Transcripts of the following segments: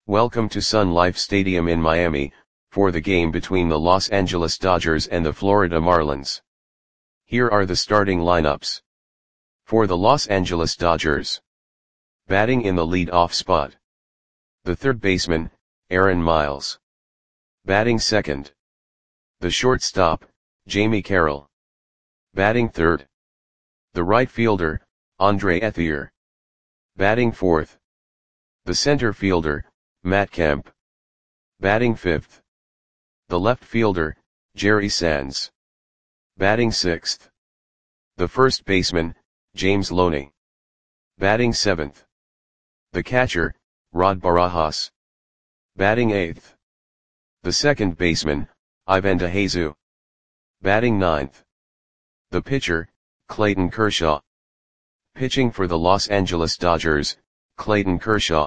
Welcome to Sun Life Stadium in Miami, for the game between the Los Angeles Dodgers and the Florida Marlins. Here are the starting lineups. For the Los Angeles Dodgers. Batting in the lead-off spot. The third baseman, Aaron Miles. Batting second. The shortstop, Jamie Carroll. Batting third. The right fielder, Andre Ethier. Batting fourth. The center fielder, Matt Kemp. Batting fifth. The left fielder, Jerry Sands. Batting sixth. The first baseman, James Loney. Batting seventh. The catcher, Rod Barajas. Batting eighth. The second baseman, Ivan DeJesus. Batting ninth. The pitcher, Clayton Kershaw. Pitching for the Los Angeles Dodgers, Clayton Kershaw.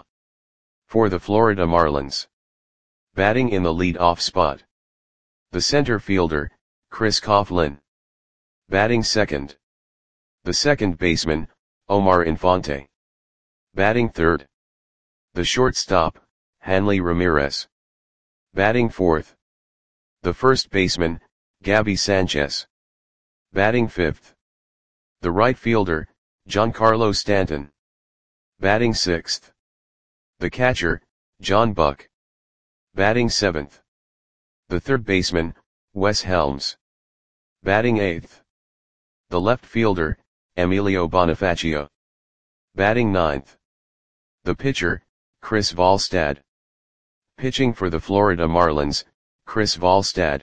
For the Florida Marlins. Batting in the lead-off spot. The center fielder, Chris Coughlin. Batting second. The second baseman, Omar Infante. Batting third. The shortstop, Hanley Ramirez. Batting fourth. The first baseman, Gabby Sanchez. Batting fifth. The right fielder, Giancarlo Stanton. Batting sixth. The catcher, John Buck. Batting seventh. The third baseman, Wes Helms. Batting eighth. The left fielder, Emilio Bonifacio. Batting ninth. The pitcher, Chris Volstad. Pitching for the Florida Marlins, Chris Volstad.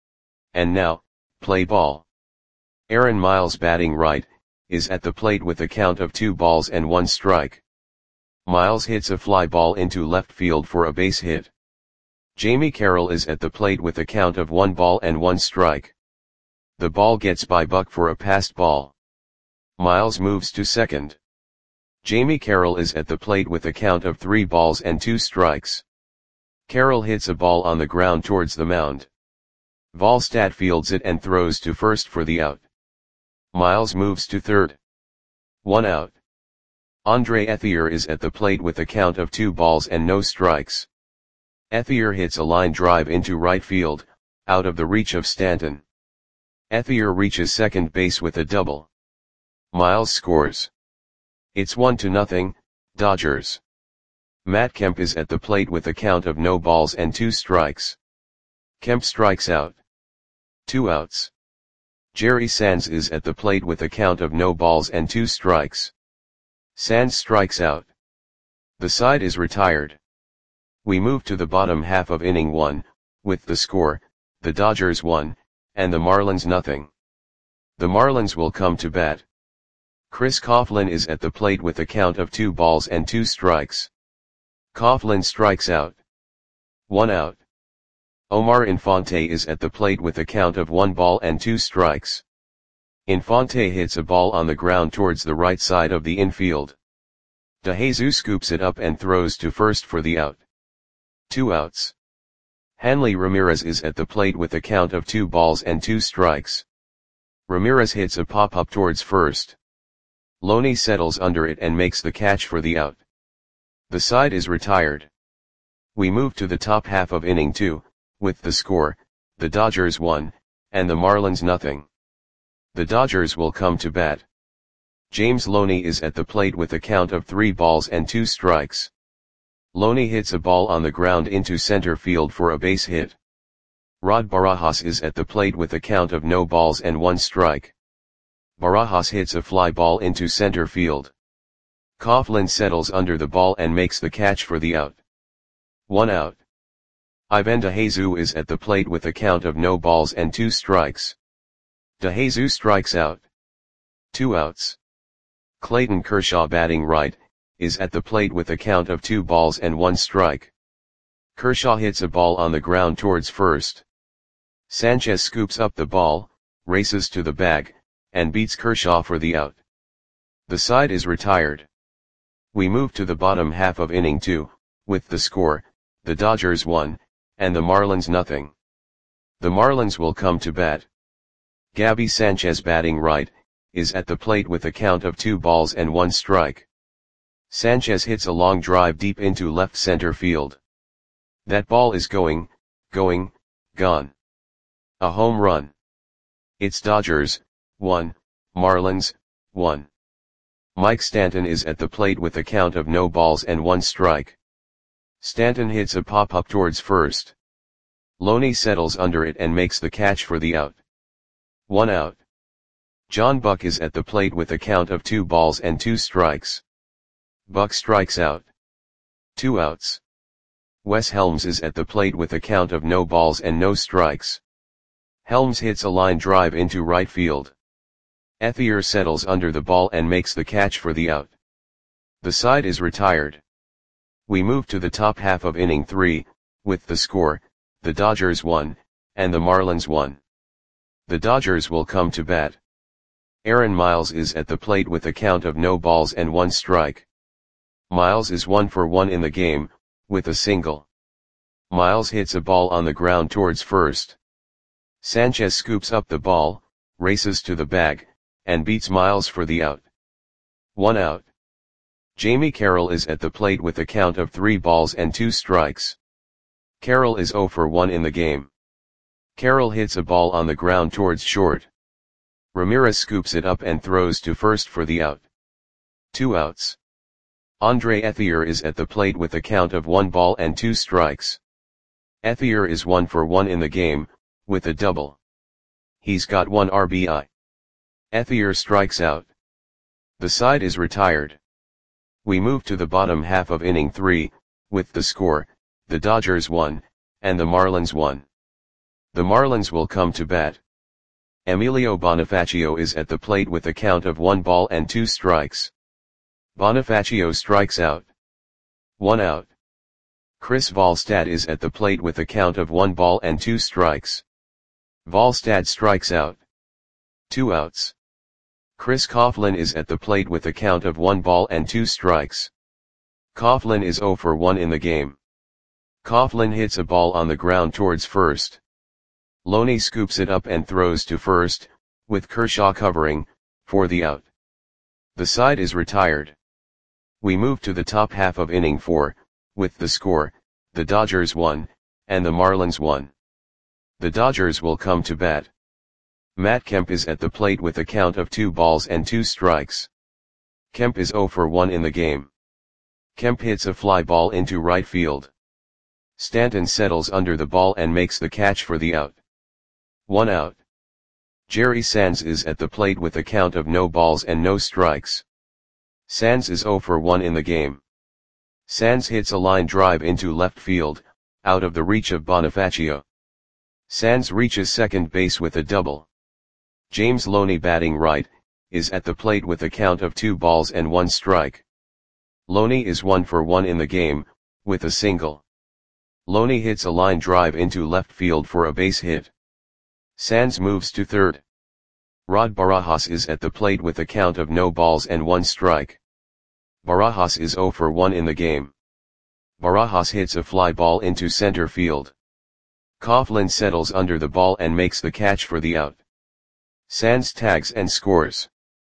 And now, play ball. Aaron Miles batting right, is at the plate with a count of 2-1 strike. Miles hits a fly ball into left field for a base hit. Jamie Carroll is at the plate with a count of 1-1 strike. The ball gets by Buck for a passed ball. Miles moves to second. Jamie Carroll is at the plate with a count of 3-2 strikes. Carroll hits a ball on the ground towards the mound. Volstad fields it and throws to first for the out. Miles moves to third. 1 out. Andre Ethier is at the plate with a count of 2-0 strikes. Ethier hits a line drive into right field, out of the reach of Stanton. Ethier reaches second base with a double. Miles scores. It's 1-0, Dodgers. Matt Kemp is at the plate with a count of 0-2 strikes. Kemp strikes out. 2 outs. Jerry Sands is at the plate with a count of 0-2 strikes. Sands strikes out. The side is retired. We move to the bottom half of inning 1, with the score, the Dodgers 1, and the Marlins 0. The Marlins will come to bat. Chris Coughlin is at the plate with a count of 2-2 strikes. Coughlin strikes out. 1 out. Omar Infante is at the plate with a count of 1-2 strikes. Infante hits a ball on the ground towards the right side of the infield. DeJesus scoops it up and throws to first for the out. 2 outs. Hanley Ramirez is at the plate with a count of 2-2 strikes. Ramirez hits a pop-up towards first. Loney settles under it and makes the catch for the out. The side is retired. We move to the top half of inning 2, with the score, the Dodgers 1, and the Marlins 0. The Dodgers will come to bat. James Loney is at the plate with a count of 3-2 strikes. Loney hits a ball on the ground into center field for a base hit. Rod Barajas is at the plate with a count of 0-1 strike. Barajas hits a fly ball into center field. Coughlin settles under the ball and makes the catch for the out. 1 out. Ivan DeJesus is at the plate with a count of 0-2 strikes. DeJesus strikes out. 2 outs. Clayton Kershaw batting right, is at the plate with a count of 2-1 strike. Kershaw hits a ball on the ground towards first. Sanchez scoops up the ball, races to the bag, and beats Kershaw for the out. The side is retired. We move to the bottom half of inning 2, with the score, the Dodgers 1, and the Marlins 0. The Marlins will come to bat. Gabby Sanchez batting right, is at the plate with a count of 2-1 strike. Sanchez hits a long drive deep into left center field. That ball is going, gone. A home run. It's Dodgers, 1, Marlins, 1. Mike Stanton is at the plate with a count of no balls and 1 strike. Stanton hits a pop-up towards first. Loney settles under it and makes the catch for the out. 1 out. John Buck is at the plate with a count of 2 balls and 2 strikes. Buck strikes out. 2 outs. Wes Helms is at the plate with a count of no balls and no strikes. Helms hits a line drive into right field. Ethier settles under the ball and makes the catch for the out. The side is retired. We move to the top half of inning 3, with the score, the Dodgers 1, and the Marlins 1. The Dodgers will come to bat. Aaron Miles is at the plate with a count of no balls and 1 strike. Miles is 1 for 1 in the game, with a single. Miles hits a ball on the ground towards first. Sanchez scoops up the ball, races to the bag, and beats Miles for the out. 1 out. Jamie Carroll is at the plate with a count of 3 balls and 2 strikes. Carroll is 0 for 1 in the game. Carroll hits a ball on the ground towards short. Ramirez scoops it up and throws to first for the out. 2 outs. Andre Ethier is at the plate with a count of 1 ball and 2 strikes. Ethier is 1 for 1 in the game, with a double. He's got 1 RBI. Ethier strikes out. The side is retired. We move to the bottom half of inning 3, with the score, the Dodgers 1, and the Marlins 1. The Marlins will come to bat. Emilio Bonifacio is at the plate with a count of 1 ball and 2 strikes. Bonifacio strikes out. 1 out. Chris Volstad is at the plate with a count of 1 ball and 2 strikes. Volstad strikes out. 2 outs. Chris Coughlin is at the plate with a count of 1 ball and 2 strikes. Coughlin is 0 for 1 in the game. Coughlin hits a ball on the ground towards first. Loney scoops it up and throws to first, with Kershaw covering, for the out. The side is retired. We move to the top half of inning 4, with the score, the Dodgers 1, and the Marlins 1. The Dodgers will come to bat. Matt Kemp is at the plate with a count of 2 balls and 2 strikes. Kemp is 0 for 1 in the game. Kemp hits a fly ball into right field. Stanton settles under the ball and makes the catch for the out. 1 out. Jerry Sands is at the plate with a count of no balls and no strikes. Sands is 0 for 1 in the game. Sands hits a line drive into left field, out of the reach of Bonifacio. Sands reaches second base with a double. James Loney, batting right, is at the plate with a count of 2 balls and 1 strike. Loney is 1 for 1 in the game, with a single. Loney hits a line drive into left field for a base hit. Sands moves to third. Rod Barajas is at the plate with a count of no balls and 1 strike. Barajas is 0 for 1 in the game. Barajas hits a fly ball into center field. Coughlin settles under the ball and makes the catch for the out. Sands tags and scores.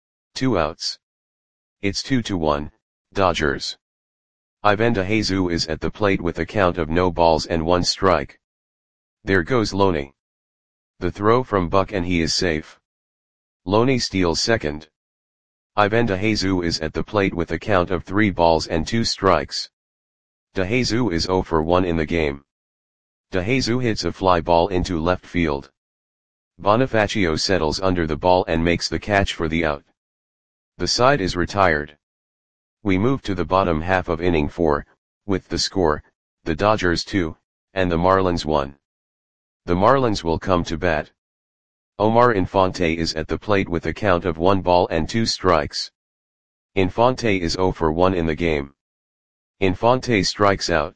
2 outs. It's 2-1, Dodgers. Ivan DeJesus is at the plate with a count of no balls and 1 strike. There goes Loney. The throw from Buck and he is safe. Loney steals second. Ivan DeJesus is at the plate with a count of 3 balls and 2 strikes. DeJesus is 0 for 1 in the game. DeJesus hits a fly ball into left field. Bonifacio settles under the ball and makes the catch for the out. The side is retired. We move to the bottom half of inning 4, with the score, the Dodgers 2, and the Marlins 1. The Marlins will come to bat. Omar Infante is at the plate with a count of 1 ball and 2 strikes. Infante is 0 for 1 in the game. Infante strikes out.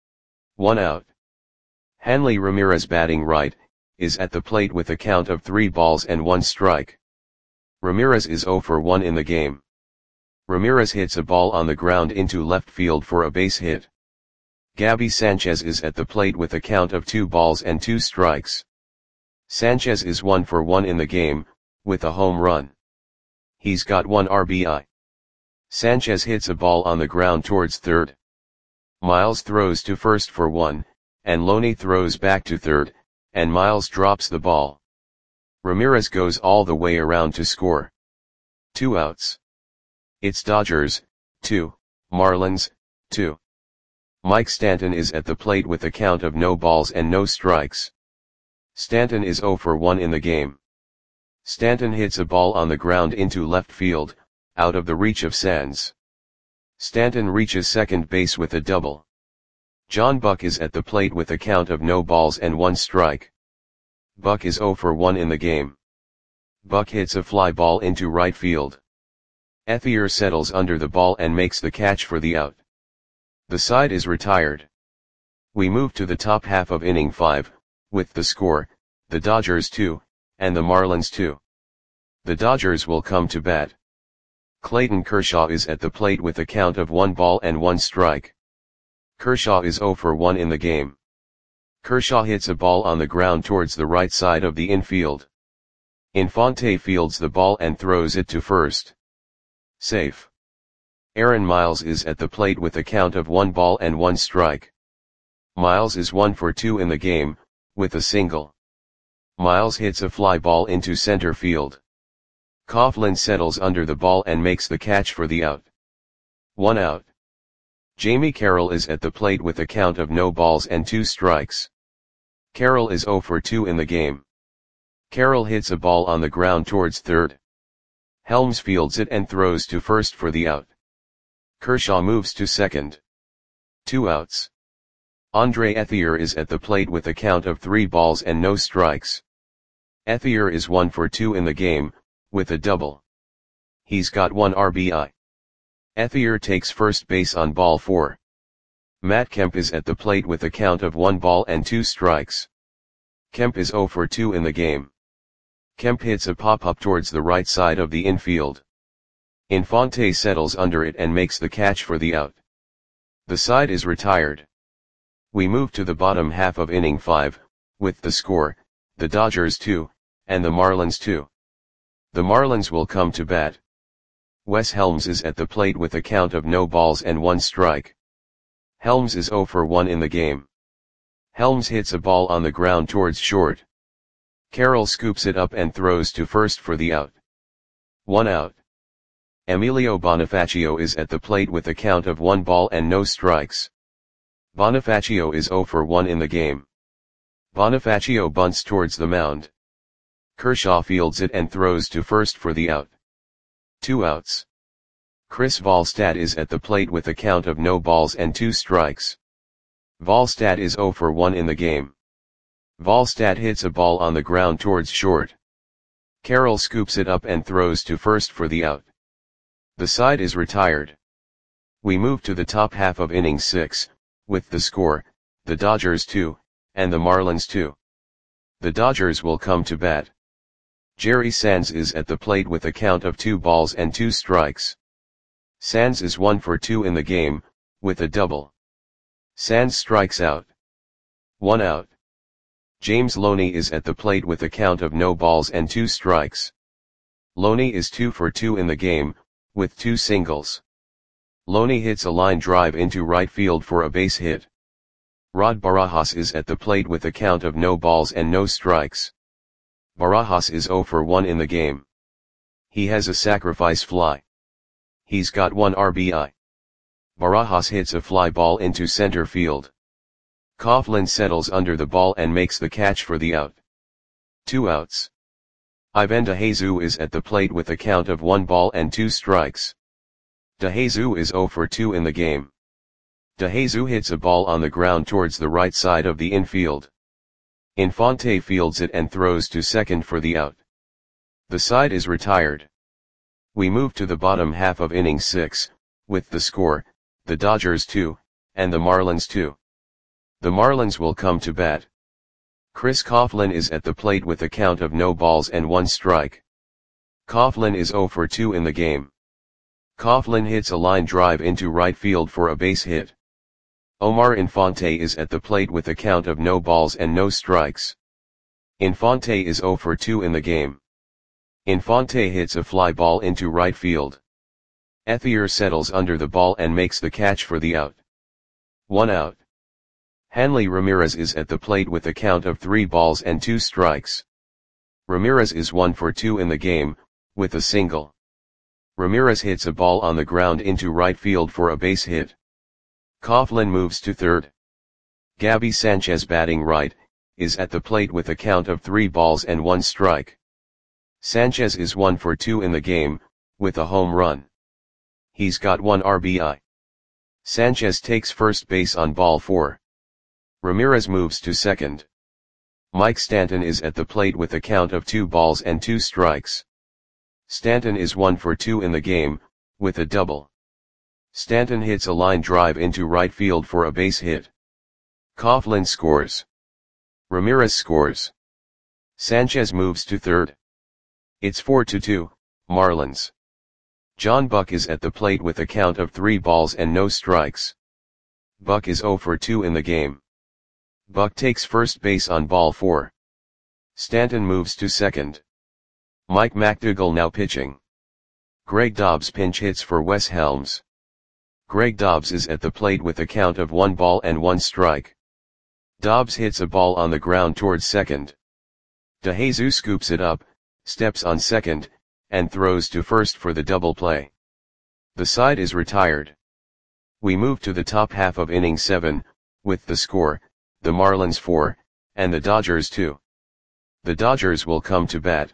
1 out. Hanley Ramirez, batting right, is at the plate with a count of 3 balls and 1 strike. Ramirez is 0 for 1 in the game. Ramirez hits a ball on the ground into left field for a base hit. Gabby Sanchez is at the plate with a count of 2 balls and 2 strikes. Sanchez is 1 for 1 in the game, with a home run. He's got 1 RBI. Sanchez hits a ball on the ground towards third. Miles throws to first for 1, and Loney throws back to third, and Miles drops the ball. Ramirez goes all the way around to score. 2 outs. It's Dodgers, 2, Marlins, 2. Mike Stanton is at the plate with a count of no balls and no strikes. Stanton is 0 for 1 in the game. Stanton hits a ball on the ground into left field, out of the reach of Sands. Stanton reaches second base with a double. John Buck is at the plate with a count of no balls and 1 strike. Buck is 0 for 1 in the game. Buck hits a fly ball into right field. Ethier settles under the ball and makes the catch for the out. The side is retired. We move to the top half of inning 5, with the score, the Dodgers 2, and the Marlins 2. The Dodgers will come to bat. Clayton Kershaw is at the plate with a count of 1 ball and 1 strike. Kershaw is 0 for 1 in the game. Kershaw hits a ball on the ground towards the right side of the infield. Infante fields the ball and throws it to first. Safe. Aaron Miles is at the plate with a count of 1 ball and 1 strike. Miles is 1 for 2 in the game, with a single. Miles hits a fly ball into center field. Coughlin settles under the ball and makes the catch for the out. 1 out. Jamie Carroll is at the plate with a count of no balls and 2 strikes. Carroll is 0 for 2 in the game. Carroll hits a ball on the ground towards third. Helms fields it and throws to first for the out. Kershaw moves to second. 2 outs. Andre Ethier is at the plate with a count of 3 balls and no strikes. Ethier is 1 for 2 in the game, with a double. He's got 1 RBI. Ethier takes first base on ball 4. Matt Kemp is at the plate with a count of 1 ball and 2 strikes. Kemp is 0 for 2 in the game. Kemp hits a pop-up towards the right side of the infield. Infante settles under it and makes the catch for the out. The side is retired. We move to the bottom half of inning 5, with the score, the Dodgers 2, and the Marlins 2. The Marlins will come to bat. Wes Helms is at the plate with a count of no balls and 1 strike. Helms is 0 for 1 in the game. Helms hits a ball on the ground towards short. Carroll scoops it up and throws to first for the out. 1 out. Emilio Bonifacio is at the plate with a count of 1 ball and no strikes. Bonifacio is 0 for 1 in the game. Bonifacio bunts towards the mound. Kershaw fields it and throws to first for the out. 2 outs. Chris Volstad is at the plate with a count of no balls and 2 strikes. Volstad is 0 for 1 in the game. Volstad hits a ball on the ground towards short. Carroll scoops it up and throws to first for the out. The side is retired. We move to the top half of inning 6, with the score, the Dodgers 2, and the Marlins 2. The Dodgers will come to bat. Jerry Sands is at the plate with a count of 2 balls and 2 strikes. Sands is 1 for 2 in the game, with a double. Sands strikes out. 1 out. James Loney is at the plate with a count of no balls and 2 strikes. Loney is 2 for 2 in the game, with 2 singles. Loney hits a line drive into right field for a base hit. Rod Barajas is at the plate with a count of no balls and no strikes. Barajas is 0 for 1 in the game. He has a sacrifice fly. He's got 1 RBI. Barajas hits a fly ball into center field. Coughlin settles under the ball and makes the catch for the out. 2 outs. Ivan DeJesus is at the plate with a count of 1 ball and 2 strikes. DeJesus is 0 for 2 in the game. DeJesus hits a ball on the ground towards the right side of the infield. Infante fields it and throws to second for the out. The side is retired. We move to the bottom half of inning 6, with the score, the Dodgers 2, and the Marlins 2. The Marlins will come to bat. Chris Coughlin is at the plate with a count of no balls and 1 strike. Coughlin is 0 for 2 in the game. Coughlin hits a line drive into right field for a base hit. Omar Infante is at the plate with a count of no balls and no strikes. Infante is 0 for 2 in the game. Infante hits a fly ball into right field. Ethier settles under the ball and makes the catch for the out. 1 out. Hanley Ramirez is at the plate with a count of 3 balls and 2 strikes. Ramirez is 1 for 2 in the game, with a single. Ramirez hits a ball on the ground into right field for a base hit. Coughlin moves to third. Gabby Sanchez, batting right, is at the plate with a count of 3 balls and 1 strike. Sanchez is 1 for 2 in the game, with a home run. He's got 1 RBI. Sanchez takes first base on ball 4. Ramirez moves to second. Mike Stanton is at the plate with a count of 2 balls and 2 strikes. Stanton is 1 for 2 in the game, with a double. Stanton hits a line drive into right field for a base hit. Coughlin scores. Ramirez scores. Sanchez moves to third. It's 4-2, Marlins. John Buck is at the plate with a count of 3 balls and no strikes. Buck is 0 for 2 in the game. Buck takes first base on ball 4. Stanton moves to second. Mike McDougall now pitching. Greg Dobbs pinch hits for Wes Helms. Greg Dobbs is at the plate with a count of 1 ball and 1 strike. Dobbs hits a ball on the ground towards second. DeJesus scoops it up, steps on second, and throws to first for the double play. The side is retired. We move to the top half of inning 7, with the score, the Marlins 4, and the Dodgers 2. The Dodgers will come to bat.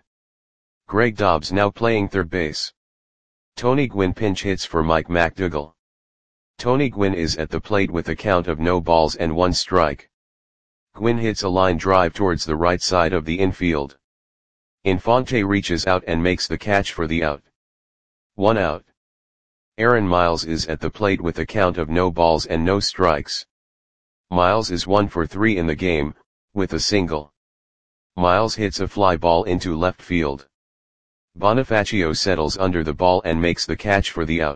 Greg Dobbs now playing third base. Tony Gwynn pinch hits for Mike McDougall. Tony Gwynn is at the plate with a count of no balls and 1 strike. Gwynn hits a line drive towards the right side of the infield. Infante reaches out and makes the catch for the out. 1 out. Aaron Miles is at the plate with a count of no balls and no strikes. Miles is 1 for 3 in the game, with a single. Miles hits a fly ball into left field. Bonifacio settles under the ball and makes the catch for the out.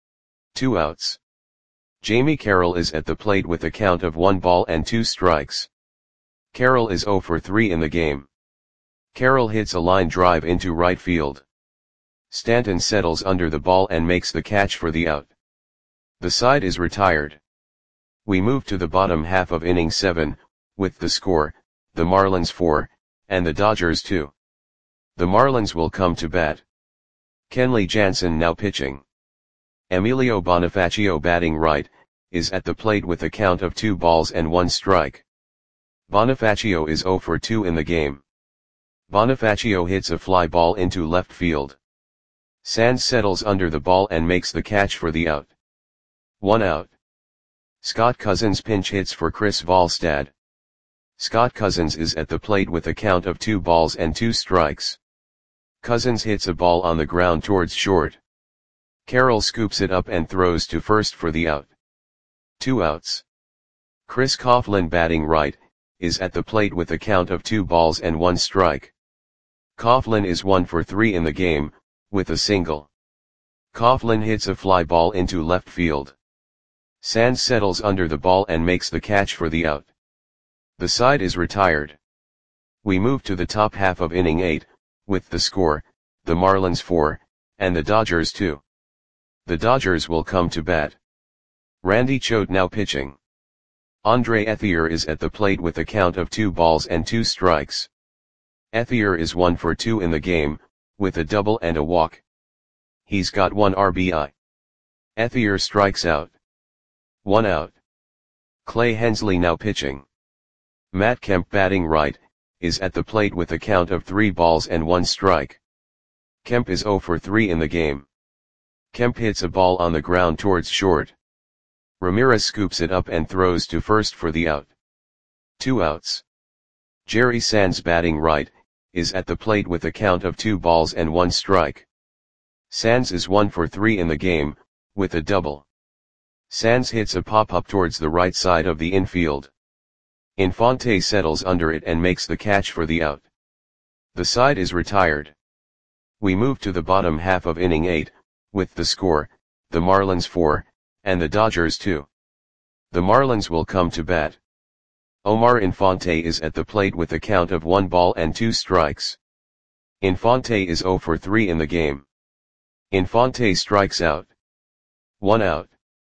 2 outs. Jamie Carroll is at the plate with a count of 1 ball and 2 strikes. Carroll is 0 for 3 in the game. Carroll hits a line drive into right field. Stanton settles under the ball and makes the catch for the out. The side is retired. We move to the bottom half of inning 7, with the score, the Marlins 4, and the Dodgers 2. The Marlins will come to bat. Kenley Jansen now pitching. Emilio Bonifacio, batting right, is at the plate with a count of 2 balls and 1 strike. Bonifacio is 0 for 2 in the game. Bonifacio hits a fly ball into left field. Sands settles under the ball and makes the catch for the out. 1 out. Scott Cousins pinch hits for Chris Volstad. Scott Cousins is at the plate with a count of 2 balls and 2 strikes. Cousins hits a ball on the ground towards short. Carroll scoops it up and throws to first for the out. 2 outs. Chris Coughlin, batting right, is at the plate with a count of 2 balls and 1 strike. Coughlin is 1 for 3 in the game, with a single. Coughlin hits a fly ball into left field. Sands settles under the ball and makes the catch for the out. The side is retired. We move to the top half of inning 8, with the score, the Marlins 4, and the Dodgers 2. The Dodgers will come to bat. Randy Choate now pitching. Andre Ethier is at the plate with a count of 2 balls and 2 strikes. Ethier is 1 for 2 in the game, with a double and a walk. He's got 1 RBI. Ethier strikes out. 1 out. Clay Hensley now pitching. Matt Kemp, batting right, is at the plate with a count of 3 balls and 1 strike. Kemp is 0 for 3 in the game. Kemp hits a ball on the ground towards short. Ramirez scoops it up and throws to first for the out. 2 outs. Jerry Sands, batting right, is at the plate with a count of 2 balls and 1 strike. Sands is 1 for 3 in the game, with a double. Sands hits a pop-up towards the right side of the infield. Infante settles under it and makes the catch for the out. The side is retired. We move to the bottom half of inning 8, with the score, the Marlins 4, and the Dodgers 2. The Marlins will come to bat. Omar Infante is at the plate with a count of 1 ball and 2 strikes. Infante is 0 for 3 in the game. Infante strikes out. 1 out.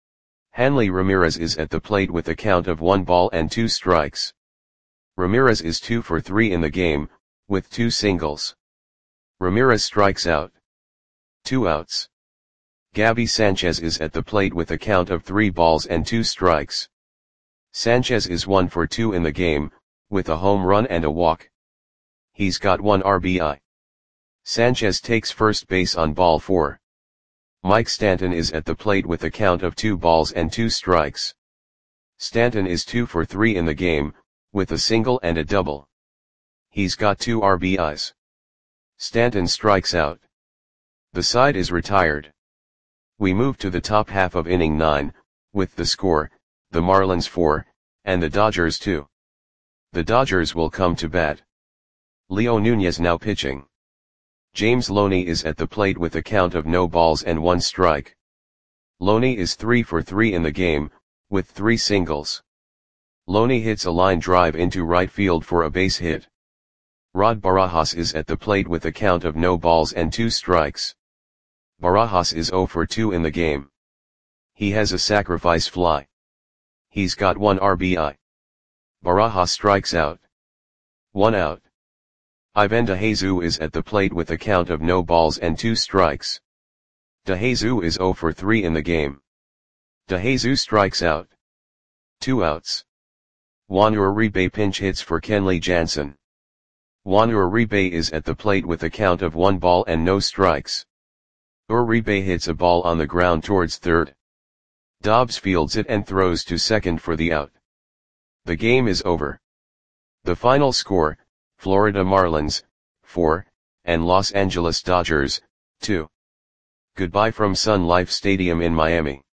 Hanley Ramirez is at the plate with a count of 1 ball and 2 strikes. Ramirez is 2 for 3 in the game, with 2 singles. Ramirez strikes out. 2 outs. Gabby Sanchez is at the plate with a count of 3 balls and 2 strikes. Sanchez is 1 for 2 in the game, with a home run and a walk. He's got 1 RBI. Sanchez takes first base on ball 4. Mike Stanton is at the plate with a count of 2 balls and 2 strikes. Stanton is 2 for 3 in the game, with a single and a double. He's got 2 RBIs. Stanton strikes out. The side is retired. We move to the top half of inning 9, with the score, the Marlins 4, and the Dodgers 2. The Dodgers will come to bat. Leo Nunez now pitching. James Loney is at the plate with a count of no balls and 1 strike. Loney is 3 for 3 in the game, with 3 singles. Loney hits a line drive into right field for a base hit. Rod Barajas is at the plate with a count of no balls and 2 strikes. Barajas is 0 for 2 in the game. He has a sacrifice fly. He's got 1 RBI. Barajas strikes out. 1 out. Ivan DeJesus is at the plate with a count of no balls and 2 strikes. DeJesus is 0 for 3 in the game. DeJesus strikes out. 2 outs. Juan Uribe pinch hits for Kenley Jansen. Juan Uribe is at the plate with a count of 1 ball and no strikes. Uribe hits a ball on the ground towards third. Dobbs fields it and throws to second for the out. The game is over. The final score, Florida Marlins, 4, and Los Angeles Dodgers, 2. Goodbye from Sun Life Stadium in Miami.